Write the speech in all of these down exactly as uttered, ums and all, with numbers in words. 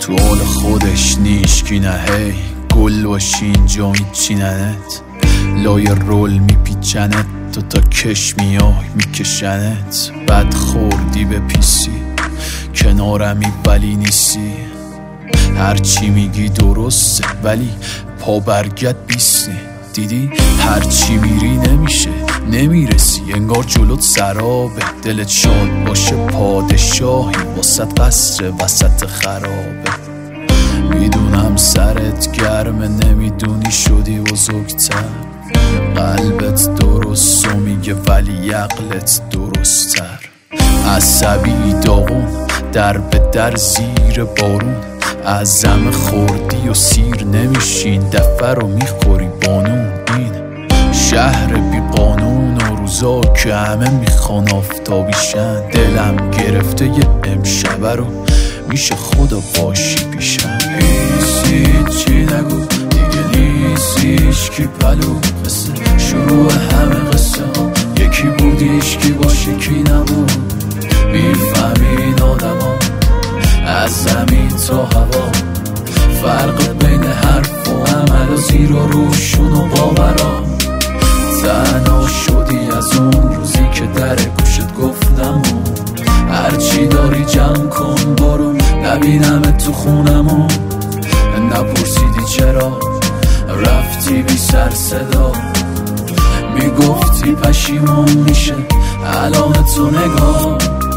تو حال خودش نیشکی نه هی گل باشی اینجا میچیننت لای رول میپیچنت تو تا کش میای میکشنت بد خوردی به پیسی کنارمی ولی نیستی هرچی میگی درسته ولی پا برگت بیستی دیدی هرچی میری نمیشه نمیرسی انگار جلوت سرابه دلت شاد باشه پادشاهی وسط قصر وسط خرابه میدونم سرت گرمه نمیدونی شدی بزرگتر قلبت درست و میگه ولی عقلت درست‌تر عصبی داغون در به در زیر بارون از زم خوردی و سیر نمیشین دفعه رو میخوری بانون این شهر بی قانون و روزا که همه میخوان آفتابیشن دلم گرفته یه امشبه رو میشه خدا باشی پیشم هیچی چی نگو دیگه نیستیش کی پلو قصه شروع همه قصه ها یکی بودیش کی باشه کی نبود میفهمی این آدم ها از زمین تا هوا فرق بین حرف و عمل و زیر و روشون و باورا تنها شدی از اون روزی که در گوشت گفتم و هرچی داری جمع کن برو نبینم تو خونمون نپرسیدی چرا رفتی بی سر صدا میگفتی پشیمون میشه الان تو نگاه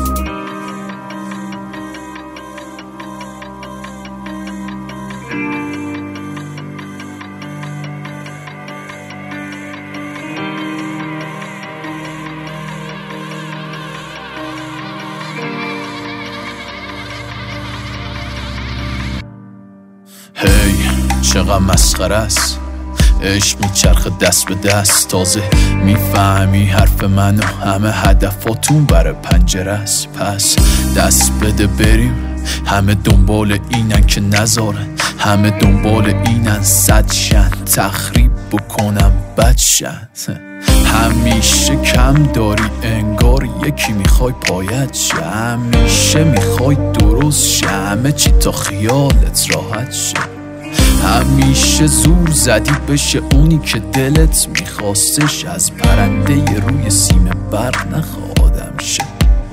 هی چقدر مسخره است عشق میچرخه دست به دست تازه میفهمی حرف منو همه هدفاتون برای پنجره است پس دست بده بریم همه دنبال اینن که نذارن همه دنبال اینن صد شن تخریب بکنم بد شن همیشه کم داری انگار یکی میخوای پایت شه همیشه میخوای درست شه همه چی تا خیالت راحت شه همیشه زور زدی بشه اونی که دلت میخواستش از پرنده روی سیم برق نخوادم شه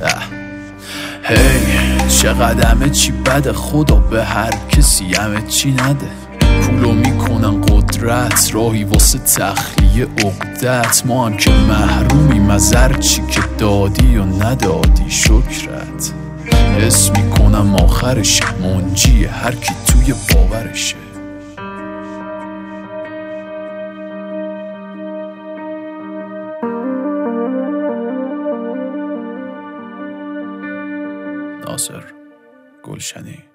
هی چقدر همه چی بده خدا به هر کسی همه چی نده پولو میکنن قدرت راهی واسه تخلیه عقدت ما هم که محرومیم از هر چی که دادی و ندادی شکرت حس میکنم آخرش منجی هر کی توی باورشه ناصر گلشنی